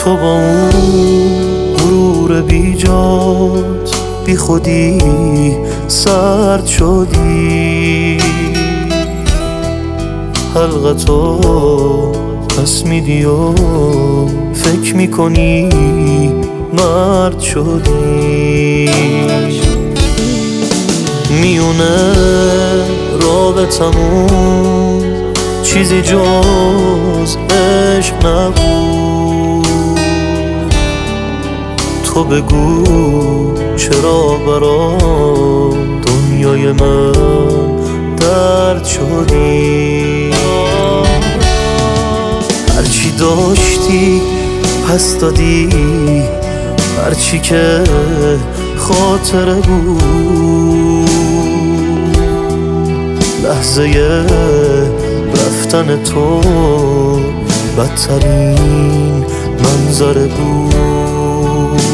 تو با اون غرور بیجات بی خودی سرد شدی، حلقتو پس میدی و فکر میکنی مرد شدی. میونه رابطمون چیزی جز عشق نبود. تو بگو چرا برام دنیای من درد شدی. هرچی داشتی پس دادی، هرچی که خاطره بود، لحظه رفتن تو بدترین منظره بود.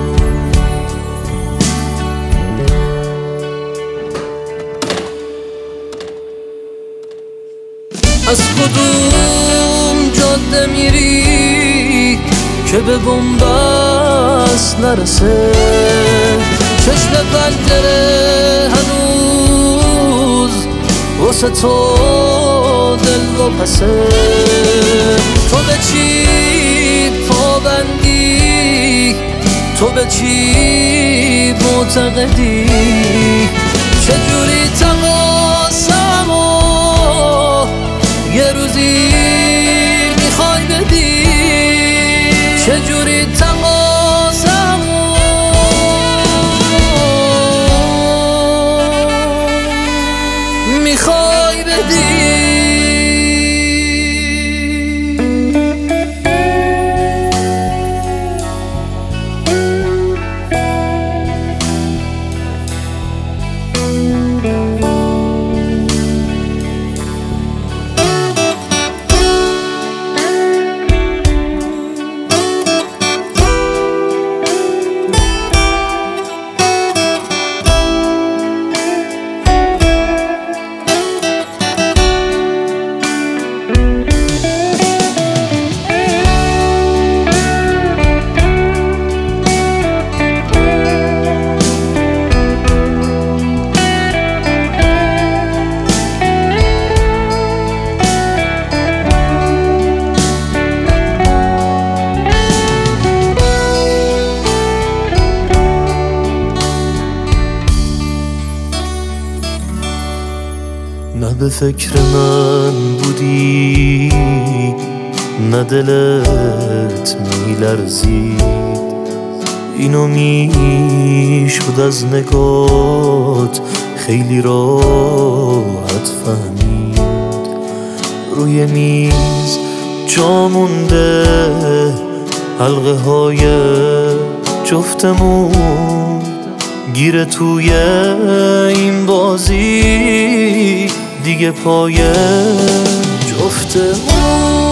از کدوم جاده میری که به بنبست نرسه؟ چشم پنجره هنوز واسه تو دل و پسه. تو به چی پابندی؟ تو به چی معتقدی؟ چجوری تقاسمو یه روزی میخوای بدی؟ چجوری تقاسمو میخوای بدی؟ نه به فکر من بودی، نه دلت میلرزید، اینو میشد از نگات خیلی راحت فهمید. روی میز جا مونده حلقه های جفتمون، گیره توی این بازی دیگه پای جفتمون.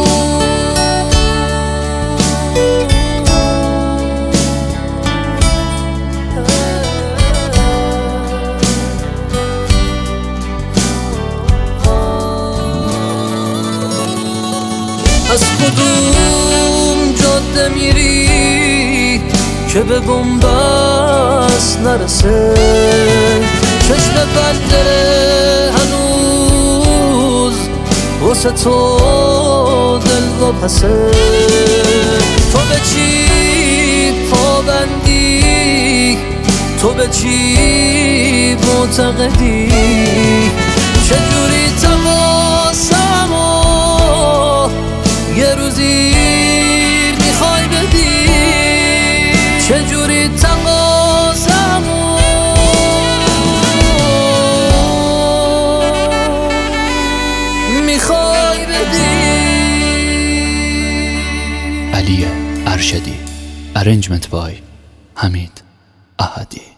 از کدوم جاده میری که به بنبست نرسه؟ چشم پنجره هنوز واسه تو دل و پسه. تو به چی پابندی؟ تو به چی معتقدی؟ چجوری تقاسمو یه روزی میخوای بدی؟ چجوری تقاسمو میخوای بدی؟ علی ارشدی. ارنجمنت بای حمید احدی.